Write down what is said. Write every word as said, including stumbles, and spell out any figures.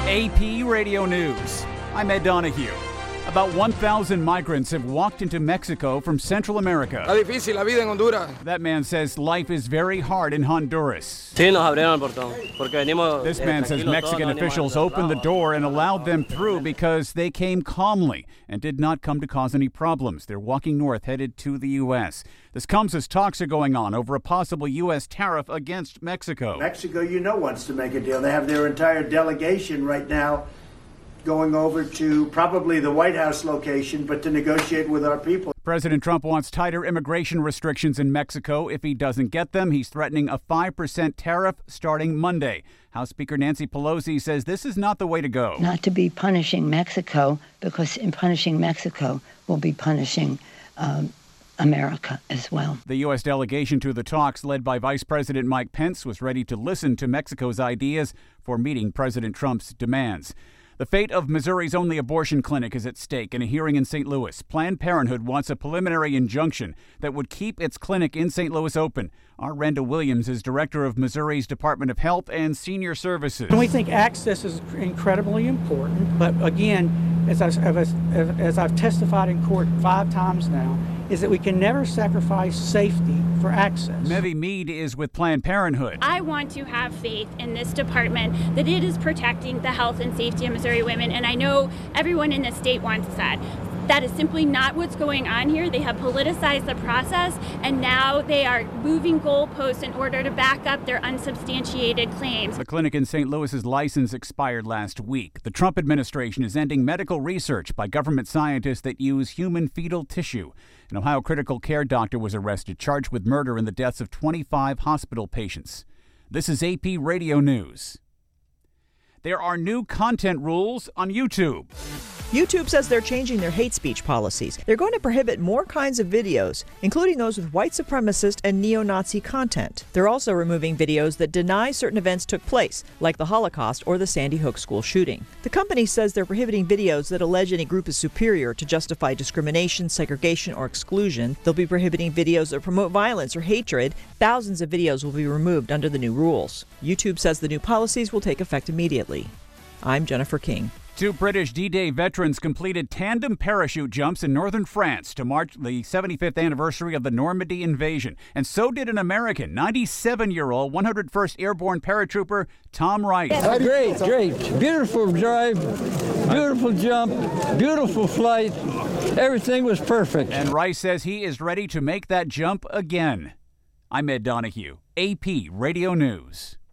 A P Radio News. I'm Ed Donahue. About one thousand migrants have walked into Mexico from Central America. Está difícil la vida en Honduras. That man says life is very hard in Honduras. Sí, nos abrieron el portón, porque venimos, This eh, man says tranquilos Mexican todos, no officials venimos opened the door and allowed them through because they came calmly and did not come to cause any problems. They're walking north, headed to the U S. This comes as talks are going on over a possible U S tariff against Mexico. Mexico, you know, wants to make a deal. They have their entire delegation right now going over to probably the White House location, but to negotiate with our people. President Trump wants tighter immigration restrictions in Mexico. If he doesn't get them, he's threatening a five percent tariff starting Monday. House Speaker Nancy Pelosi says this is not the way to go. Not to be punishing Mexico, because in punishing Mexico, we'll be punishing um, America as well. The U S delegation to the talks, led by Vice President Mike Pence, was ready to listen to Mexico's ideas for meeting President Trump's demands. The fate of Missouri's only abortion clinic is at stake in a hearing in Saint Louis. Planned Parenthood wants a preliminary injunction that would keep its clinic in Saint Louis open. Our Renda Williams is director of Missouri's Department of Health and Senior Services. And we think access is incredibly important, but again, as, I, as, as I've testified in court five times now, is that we can never sacrifice safety for access. Mevi Mead is with Planned Parenthood. I want to have faith in this department that it is protecting the health and safety of Missouri women, and I know everyone in this state wants that. That is simply not what's going on here. They have politicized the process, and now they are moving goalposts in order to back up their unsubstantiated claims. The clinic in Saint Louis's license expired last week. The Trump administration is ending medical research by government scientists that use human fetal tissue. An Ohio critical care doctor was arrested, charged with murder in the deaths of twenty-five hospital patients. This is A P Radio News. There are new content rules on YouTube. YouTube says they're changing their hate speech policies. They're going to prohibit more kinds of videos, including those with white supremacist and neo-Nazi content. They're also removing videos that deny certain events took place, like the Holocaust or the Sandy Hook school shooting. The company says they're prohibiting videos that allege any group is superior to justify discrimination, segregation, or exclusion. They'll be prohibiting videos that promote violence or hatred. Thousands of videos will be removed under the new rules. YouTube says the new policies will take effect immediately. I'm Jennifer King. Two British D-Day veterans completed tandem parachute jumps in northern France to mark the seventy-fifth anniversary of the Normandy invasion. And so did an American, ninety-seven-year-old, one hundred first Airborne paratrooper Tom Wright. Great, great. Beautiful drive, beautiful jump, beautiful flight. Everything was perfect. And Rice says he is ready to make that jump again. I'm Ed Donahue, A P Radio News.